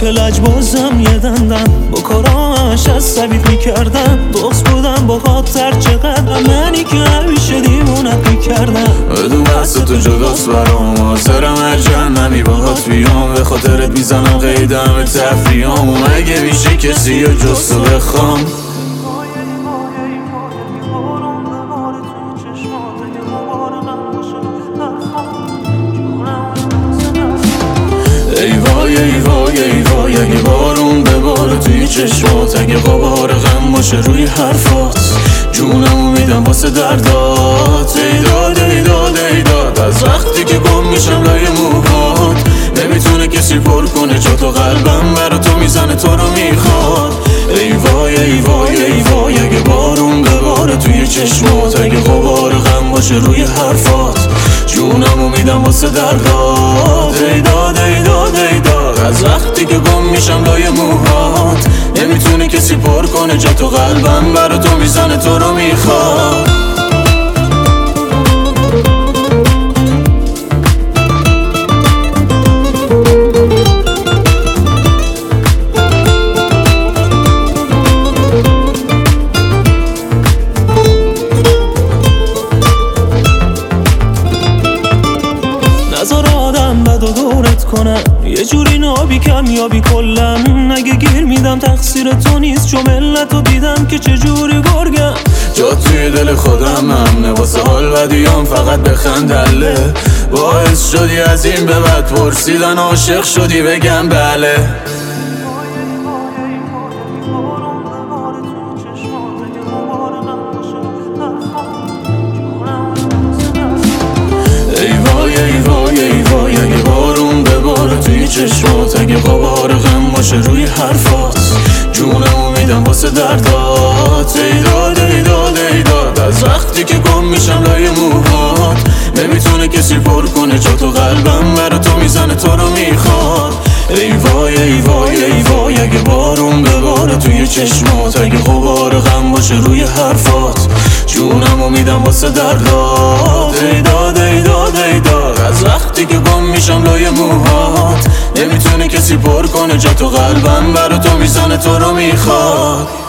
که لجبازم یه دندم با کاراش از سبید میکردم. دوست بودم با خاطر چقدر منی که همیشه دیوونت میکردم. بدو بست تو جداست برام حاضرم هر جهنمی باهات بیام. به خاطرت میزنم قیدم تفریام و مگه میشه کسی یا جز تو بخوام. ای وای ای وای ای وای اگه بارون بباره توی چشمات. اگه غبار غم باشه روی حرفات جونمو میدم واسه دردات. ای داد ای داد ای داد از وقتی که گم میشم لای موهات. نمیتونه کسی پر کنه جا تو قلبم برا تو میزنه تو رو میخواد. ای وای ای وای ای وای اگه بارون بباره توی چشمات. اگه غبار غم باشه روی حرفات جونمو میدم واسه دردات. ای داد ای داد ای داد از وقتی که گم میشم لای موهات. نمیتونه کسی پر کنه جا تو قلبم برا تو میزنه تو رو میخواد. نذار آدم بد و دورت کنم یه جوری نابی کمیابی کلم. اگه گیر میدم تقصیر تو نیست چون ملت رو دیدم که چجوری گرگم. جا توی دل خودم امنه واسه حال بدیام فقط بخندله. باعث شدی از این به بعد پرسیدن عاشق شدی بگم بله. ای وای ای وای ای وای اگه بارون بباره توی چشمات. اگه غبار غم باشه روی حرفات جونمو میدم واسه دردات. ای داد ای داد ای داد از وقتی که گم میشم لای موهات. نمیتونه کسی پر کنه جا تو قلبم برا تو میزنه تو رو میخواد. ای وای ای وای ای وای اگه بارون بباره توی چشمات. اگه غبار غم باشه روی حرفات جونمو میدم واسه دردات. ای داد ای داد ای داد از وقتی که گم میشم لای موهات. نمیتونه کسی پر کنه جا تو قلبم برا تو میزنه تو رو میخواد.